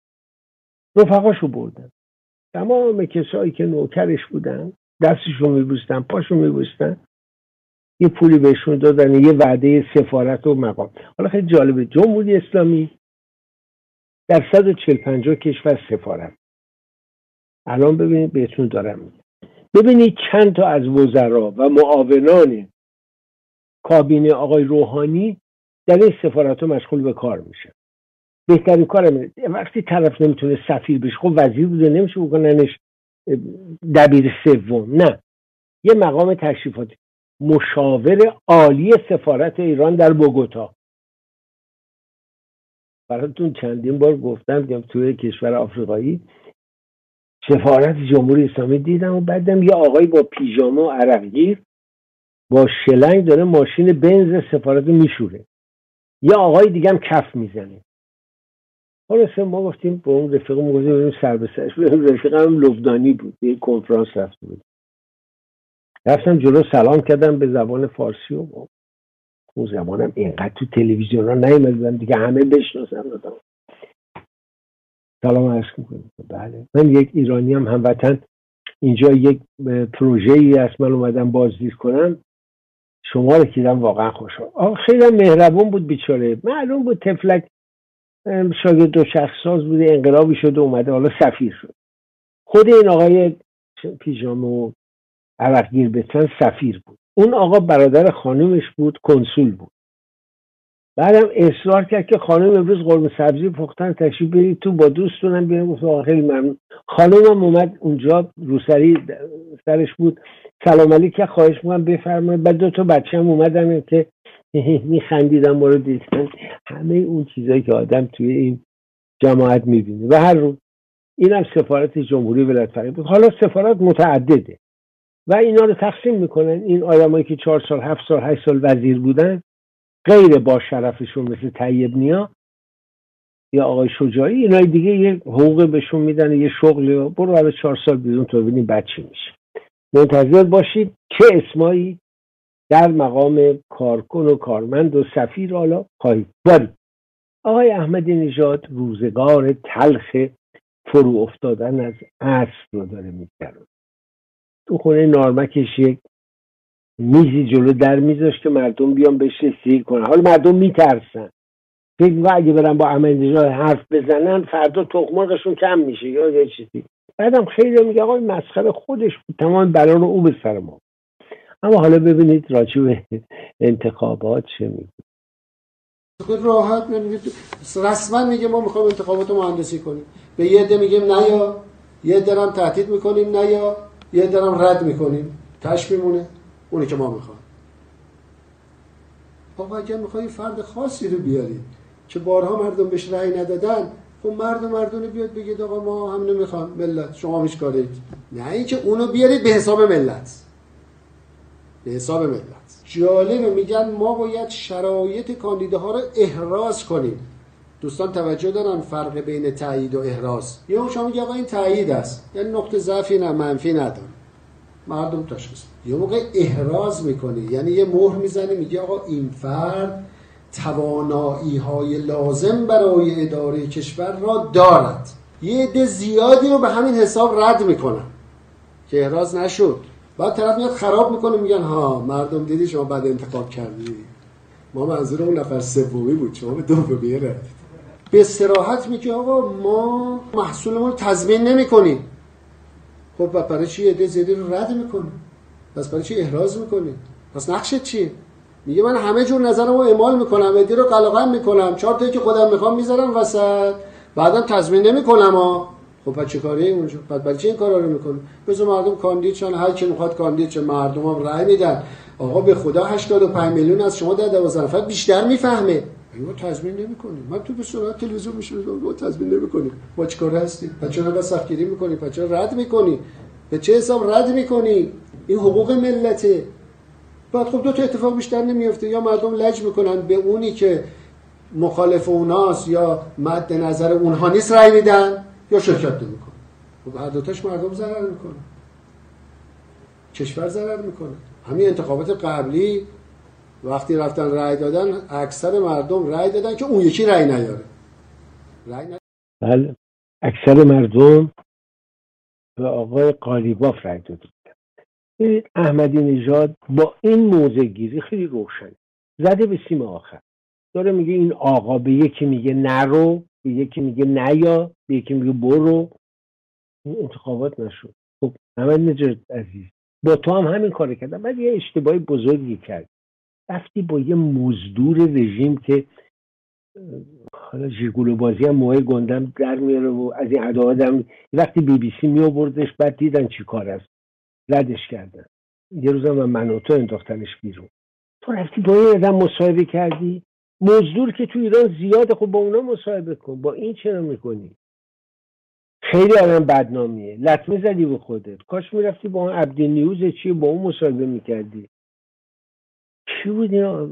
رفقاشو بردن، تمام کسایی که نوکرش بودن دستشو میبوستن، پاشو میبوستن، یه پولی بهشون دادن، یه وعده سفارت و مقام. حالا خیلی جالبه، جمهوری اسلامی در صد و چهل پنجاه کشور سفارت. الان ببینید بهتون دارم میگم، ببینید چند تا از وزرا و معاونان کابینه آقای روحانی در این سفارت ها مشغول به کار میشه. بهترین کارم وقتی طرف نمیتونه سفیر بشه، خب وزیر بوده نمیشه بکننش دبیر سوم، نه، یه مقام تشریفاتی، مشاور عالی سفارت ایران در بوگوتا. براتون چندین بار گفتم که توی کشور آفریقایی سفارت جمهوری اسلامی دیدم و بعدم یه آقای با پیژامه و عرقگیر با شلنگ داره ماشین بنز سفارت میشوره، یه آقای دیگه هم کف میزنه. خلاصه ما گفتیم با اون رفیقمون گفتیم بریم سر به سرش. رفیقم لبنانی بود، یه کنفرانس رفته بود، رفتم جلو سلام کردم به زبان فارسی و اون زبانم اینقدر تو تلویزیون ها نیومدن دیگه، همه بشناسن دادم. سلام عرض میکنم. بله من یک ایرانی هم هموطن، اینجا یک پروژه‌ای هست من اومدم بازدید کنم، شما رو دیدم واقعا خوشحال. آقا خیلی مهربون بود بیچاره، معلوم بود تفلک شاگرد دو شخص ساز بوده، انقلابی شده اومده حالا سفیر شد. خود این آقای پیژامه و عرقگیر بتن سفیر بود، اون آقا برادر خانومش بود، کنسول بود. بعدم اصرار کرد که خانم امروز قرمه سبزی پختن تشریف برید تو با دوستونم بیارم. گفت آقا خیلی ممنون. خانومم اومد اونجا روسری سرش بود، سلام علیکم خواهش می‌کنم بفرمایید. بعد دو تا بچه‌م اومدن که میخندیدن ما رو دیدن، همه اون چیزایی که آدم توی این جماعت میبینه. و هر روز اینم سفارت جمهوری ولایت فقیه بود. حالا سفارت متعدده و اینا رو تقسیم میکنن. این آدمایی که چهار سال هفت سال هشت سال وزیر بودن غیر با شرفشون مثل طیب نیا یا آقای شجاعی، اینای دیگه یه حقوق بهشون میدن، یه شغل، برو بعد چهار سال بیرون تو ببینی بعد چی میشه. منتظر باشید چه اسمایی در مقام کارکن و کارمند و سفیر حالا خواهید دارید. آقای احمدی نژاد روزگار تلخ فرو افتادن از عصر رو داره میگذرونه. تو خونه نارمکش یک میزی جلو در میذاشت که مردم بیان بهش رسیدگی کنن. حالا مردم میترسن، فکر می‌کنن اگه برن با احمدی نژاد حرف بزنن فردا تخم مرغشون کم میشه یا یه چیزی. بعدم خیلی میگه آقای مسخره خودش بود، تمام بلا رو او به سر ما. اما حالا ببینید راجع به انتخابات چه میگه. خود راحت میگه، رسما میگه ما میخوایم انتخابات رو مهندسی کنیم. به یه عده میگیم نه، یا یه عده هم تهدید میکنیم نه، یا یه عده هم رد میکنیم. تاش میمونه اونی که ما میخوایم. آقا اگه میخوای فرد خاصی رو بیاری که بارها مردم بهش رأی ندادن، خب مردم مردونه بیاد بگید آقا ما هم نمیخوام، ملت شما میش کارید. نه اینکه اونو بیارید به حساب ملت، به حساب ملت. جالبه میگن ما باید شرایط کاندیداها رو احراز کنیم. دوستان توجه دارن فرق بین تایید و احراز. یه شما میگه آقا این تایید است، یعنی نقطه ضعفی نه منفی نداره، مردم تشخیص. یه موقع احراز میکنه، یعنی یه مهر میزنه میگه آقا این فرد توانایی های لازم برای اداره کشور را دارد. یه عده زیادی رو به همین حساب رد میکنن که احراز نشد. بعد طرف میاد خراب میکنه، میگن ها مردم دیدی شما بعد انتخاب کردی، ما منظورمون نفر سومی بود شما به دومی رفتید. به صراحت میگه آقا ما محصولمون رو تضمین نمیکنیم. خب برای چی عده زیادی رو رد میکنه؟ پس برای چی احراز میکنه؟ پس نقشت چیه؟ میگه من همه جور نظرمو اعمال میکنم، عده رو قلقم میکنم، چهار تایی که خودم میخوام میذارم وسط، بعدم تضمین نمیکنم ها. خب بعد چه کاری اونجا؟ بعد برای چی این کارا رو میکنه؟ بذار مردم کاندید شن، هر کی میخواد کاندید شه، مردم هم رأی میدن. آقا به خدا هشتاد و پنج میلیون از شما در دوازده نفر بیشتر میفهمه. ما تضمین نمیکنیم. من تو به صورت تلویزیون میشه ما تضمین نمیکنیم. ما چیکار هستیم؟ بچه‌ها رو سختگیری میکنیم، بچه‌ها رد میکنیم. به چه حساب رد میکنی؟ این حقوق ملته. بعد خب دو تا اتفاق بیشتر نمیفته، یا مردم لج میکنن به اونی که مخالف اوناست یا مد نظر اونها نیست رأی میدن، یا شرکت نمیکنن. خب هر دو تاش مردم ضرر میکنه، کشور ضرر میکنه. همین انتخابات قبلی وقتی رفتن رأی دادن، اکثر مردم رأی دادن که اون یکی رأی نیاره. رأی ن... بله. اکثر مردم به آقای قالیباف رای داده بودن. ببینید احمدی نژاد با این موضع گیری خیلی روشن زده به سیم آخر، داره میگه این آقا به یکی میگه نرو، به یکی میگه نیا، به یکی میگه برو. این انتخابات نشد. خب احمدی نژاد عزیز با تو هم همین کار کردم، بعد یه اشتباهی بزرگی کرد، رفتی با یه مزدور رژیم که حالا ژیگولو بازی هم موهای گندم در میاره و از این ادا آدم وقتی بی بی سی می آوردش، بعد دیدن چی کار است ردش کردن، یه روز هم من و تو انداختنش بیرون. تو رفتی با این آدم مصاحبه کردی؟ مزدور که تو ایران زیاده، خب با اونا مصاحبه کن، با این چرا میکنی؟ خیلی آدم بدنامیه، لطمه زدی به خودت. کاش میرفتی با اون عبدی نیوز چی با اون مصاحبه میکردی. چی بود اینا؟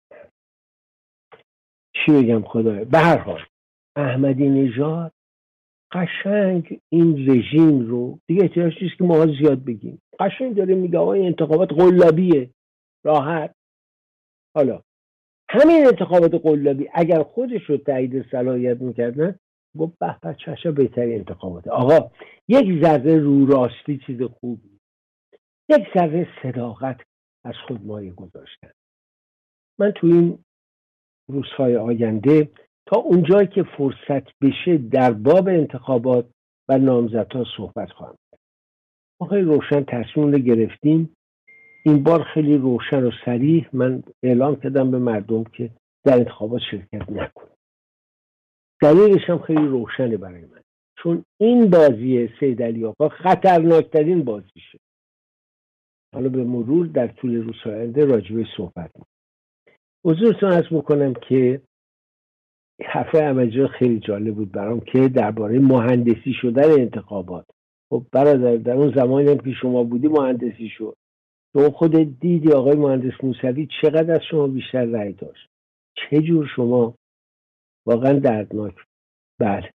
چی بگم خدایا. به هر حال احمدی نژاد قشنگ این رژیم رو دیگه احتیاج نیست که ما زیاد بگیم، قشنگ داره میگه آقا این انتخابات قلابیه، راحت. حالا همین انتخابات قلابی اگر خودش رو تایید صلاحیت میکردن گفت به به چشا بهتری انتخابات. آقا یک ذره رو راستی چیز خوبی، یک ذره صداقت از خود مایه گذاشتن. من تو این روزهای آینده تا اونجایی که فرصت بشه در باب انتخابات و نامزدها صحبت خواهم کرد. ما خیلی روشن تصمیم رو گرفتیم، این بار خیلی روشن و صریح من اعلام کردم به مردم که در انتخابات شرکت نکنم. دلیلش هم خیلی روشنه برای من، چون این بازی سید علی آقا خطرناکترین بازیشه. حالا به مرور در طول روزهای آینده راجع به صحبت می‌کنم. حضورتون عرض میکنم که حرفای احمدی خیلی جالب بود برام که درباره مهندسی شدن انتخابات. خب برادر در اون زمانی هم که شما بودی مهندسی شد، تو خودت دیدی آقای مهندس موسوی چقدر از شما بیشتر رأی داشت، چه جور شما، واقعا دردناک. بله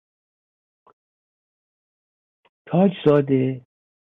تاجزاده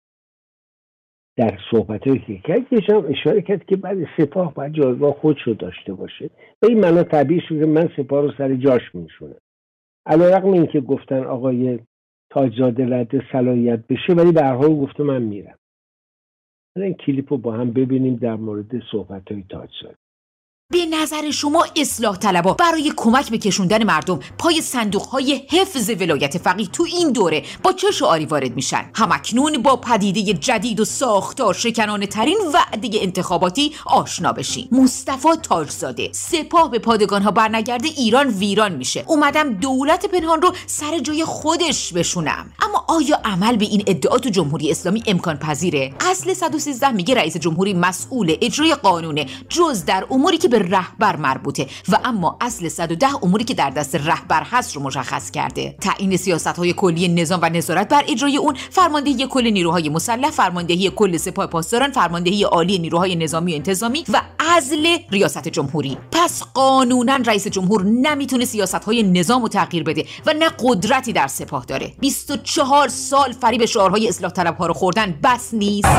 در صحبت‌هایی که کرد یه جام اشاره کرد که بعد سپاه باید جایگاه خودش رو داشته باشه و این معنا طبیعی شده من سپاه رو سر جاش میشونم. علیرغم این که گفتن آقای تاجزاده رد صلاحیت بشه، ولی به هر حال گفته من میرم. حالا این کلیپ رو با هم ببینیم در مورد صحبت‌های تاجزاده. به نظر شما اصلاح طلبها برای کمک به کشوندن مردم پای صندوق‌های حفظ ولایت فقیه تو این دوره با چه شعاری وارد میشن؟ همکنون با پدیده جدید و ساختار شکنانه ترین وعده انتخاباتی آشنا بشین. مصطفی تاجزاده: سپاه به پادگان‌ها برنگرده ایران ویران میشه. اومدم دولت پنهان رو سر جای خودش بشونم. اما آیا عمل به این ادعا تو جمهوری اسلامی امکان پذیره؟ اصل صد و سیزده میگه رئیس جمهوری مسئول اجرای قانونه جز در اموری که به رهبر مربوطه و اما اصل صد و ده اموری که در دست رهبر هست رو مشخص کرده. تعیین سیاست‌های کلی نظام و نظارت بر اجرای اون، فرماندهی کل نیروهای مسلح، فرماندهی کل سپاه پاسداران، فرماندهی عالی نیروهای نظامی و انتظامی و عزل ریاست جمهوری. پس قانونا رئیس جمهور نمیتونه سیاست‌های نظام رو تغییر بده و نه قدرتی در سپاه داره. بیست و چهار سال فریب شعارهای اصلاح طلب‌ها رو خوردن بس نیست؟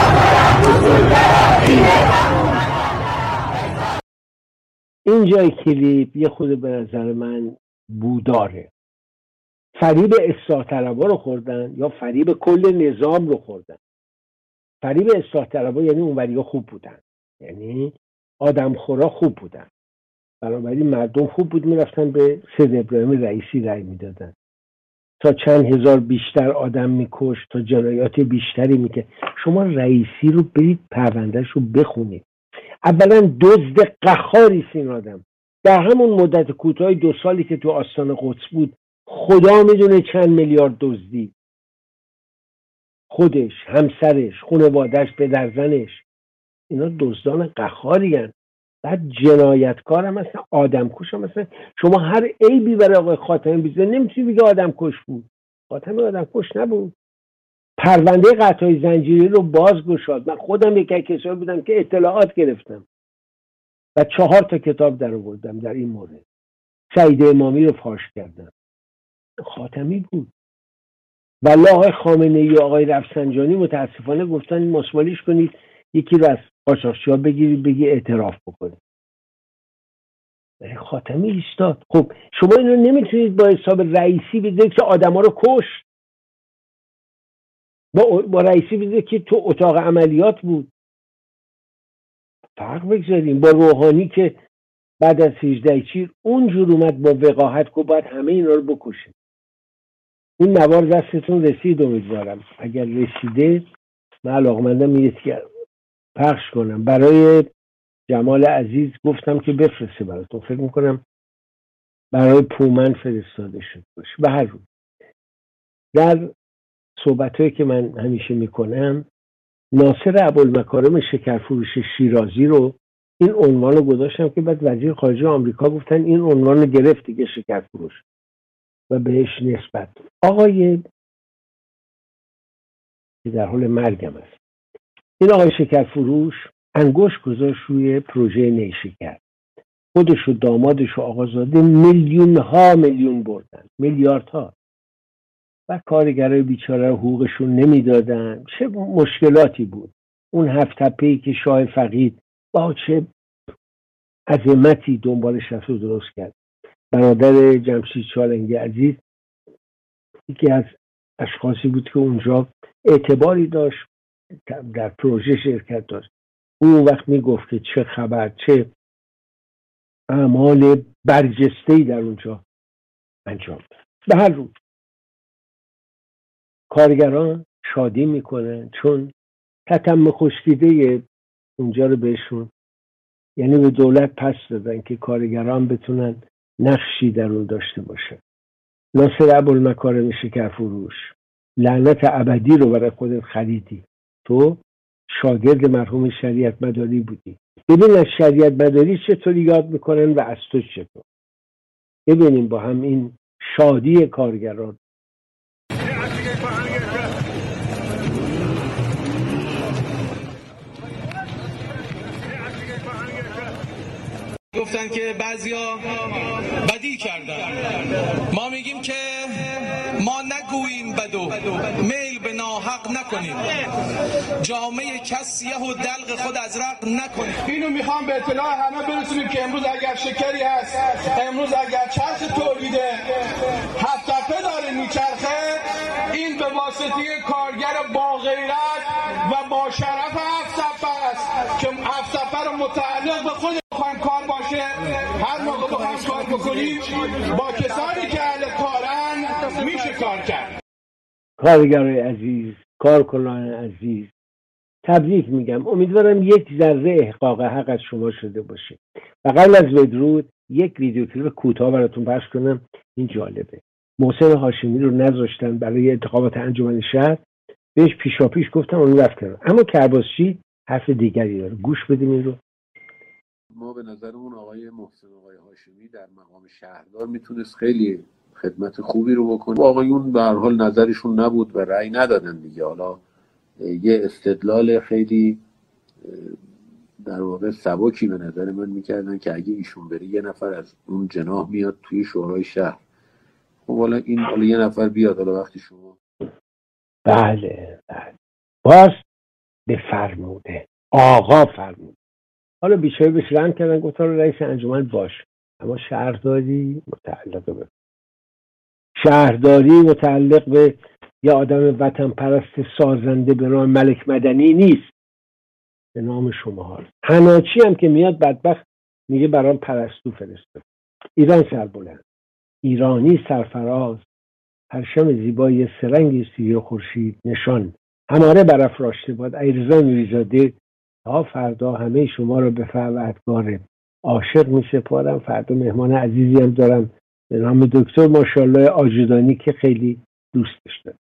اینجای کلیپ یه خود به نظر من بوداره. فریب اصلاح طلب‌ها رو خوردن یا فریب کل نظام رو خوردن؟ فریب اصلاح طلب‌ها یعنی اونوریا خوب بودن، یعنی آدم خورا خوب بودن، بنابراین مردم خوب بود میرفتن به سید ابراهیم رئیسی رأی میدادن، تا چند هزار بیشتر آدم میکش، تا جنایات بیشتری میکرد. شما رئیسی رو برید پروندهش رو بخونید. اولا دزد قهاری این آدم، در همون مدت کوتاه دو سالی که تو آستان قدس بود خدا میدونه چند میلیارد دزدی، خودش، همسرش، خانواده‌اش، پدرزنش، اینا دزدان قهاری هستند. بعد جنایتکار هم هستن، آدم کش هم هستن. شما هر عیبی برای آقای خاتمی بزنید نمیتونی بگه آدم کش بود. خاتمی آدم کش نبود. پرونده قطعی زنجیری رو باز گشاد. من خودم یکی کسایی بودم که اطلاعات گرفتم و چهار تا کتاب در آوردم در این مورد. سعید امامی رو فاش کردم. خاتمی بود. والله آقای خامنه‌ای و آقای رفسنجانی متاسفانه گفتن مسمالیش کنید، یکی رو از قاچاقچی‌ها بگیرید بگی اعتراف بکنید. خاتمی ایستاد. خب شما اینو نمیتونید با حساب رئیسی بذارید که آدما رو کشت، با, با رئیسی بذارید که تو اتاق عملیات بود. فرق بگذاریم با روحانی که بعد از هجده چیر اونجور اومد با وقاحت که باید همه اینا رو بکشه. این نوار دستتون رسید امیدوارم. اگر رسیده من علاقمندم یه پخش کنم. برای جمال عزیز گفتم که بفرسته براتون، فکر میکنم برای پومن فرستاده شد باشه. به هر روز در صحبتهایی که من همیشه میکنم ناصر ابوالمکارم شکرفروش شیرازی رو این عنوان رو گذاشتم که بعد وزیر خارجه آمریکا گفتن این عنوان رو گرفت دیگه شکرفروش و بهش نسبت آقای که در حال مرگم است. این آقای شکرفروش انگشت گذاشت روی پروژه نیشکر. خودش و دامادش و آقازاده میلیون ها میلیون بردن، میلیاردها، و کارگرای بیچاره حقوقشون نمیدادن. چه مشکلاتی بود. اون هفت تپه‌ای که شاه فقید با چه عظمتی دنبالش رفت و درست کرد. برادر جمشید چالنگی عزیز یکی از اشخاصی بود که اونجا اعتباری داشت، در پروژه شرکت داشت. اون وقت میگفت که چه خبر، چه اعمال برجسته‌ای در اونجا انجام داد. به هر روز کارگران شادی میکنن چون تتم خشکیده اونجا رو بهشون، یعنی به دولت پس دادن که کارگران بتونن نقشی در اون داشته باشه. ناصر ابوالمکارم شکرفروش، لعنت ابدی رو برای خودت خریدی. تو شاگرد مرحوم شریعت مداری بودی. ببین از شریعت مداری چطوری یاد میکنن و از تو چطور. ببینیم با هم این شادی کارگران. گفتن که بعضیا بدی کردن، ما میگیم که ما نگوییم بدو، میل به ناحق نکنیم، جامعه کس سیه و دلق خود از رق نکنیم. اینو میخوام به اطلاع همه برسونیم که امروز اگر شکری هست، امروز اگر چرخ تولیده هفت تپه داره میچرخه، این به واسطه کارگر با غیرت و با شرف هفت تپه است که هفت تپه رو متعلق به خود بخوایم کار باشه. هر موقع بخوایم کار بکنیم با کسانی که اهل کارن میشه کار کرد. کارگرای عزیز، کارکنان عزیز، تبریک میگم. امیدوارم یک ذره احقاق حق از شما شده باشه. و قبل از بدرود یک ویدیو کلیپ کوتاه براتون پخش کنم. این جالبه. محسن هاشمی رو نذاشتن برای انتخابات انجمن شهر، بهش پیشاپیش گفتم اون رفت کنم. اما کرباسچی حرف دیگری داره. گوش بدیم این رو. ما به نظرمون آقای محسن آقای هاشمی در مقام شهردار میتونست خیلی خدمت خوبی رو بکنه. آقایون به هر حال نظرشون نبود و رأی ندادن دیگه. حالا یه استدلال خیلی در واقع سبکی به نظر من میکردن که اگه ایشون بره یه نفر از اون جناح میاد توی شورای شهر. خب حالا این حالا یه نفر بیاد، حالا وقتی شما بله بله باز بفرموده آقا فرموده. حالا بیچاره بهش رحم کردن، گفتن رئیس انجمن باش، اما شهرداری متعلق به شهرداری متعلق به یه آدم وطن پرست سازنده به نام ملک مدنی نیست، به نام شما ها. حناچی هم که میاد بدبخت میگه برام پرستو فرسته. ایران سربلند، ایرانی سرفراز، پرچم زیبای سرنگ سیر خورشید نشان، هماره برافراشته باد ایرزا نوریزاده. تا فردا همه شما رو به فروردگار عاشق می سپارم. فردا مهمان عزیزی هم دارم به نام دکتر ماشاءالله آجودانی که خیلی دوستش دارم.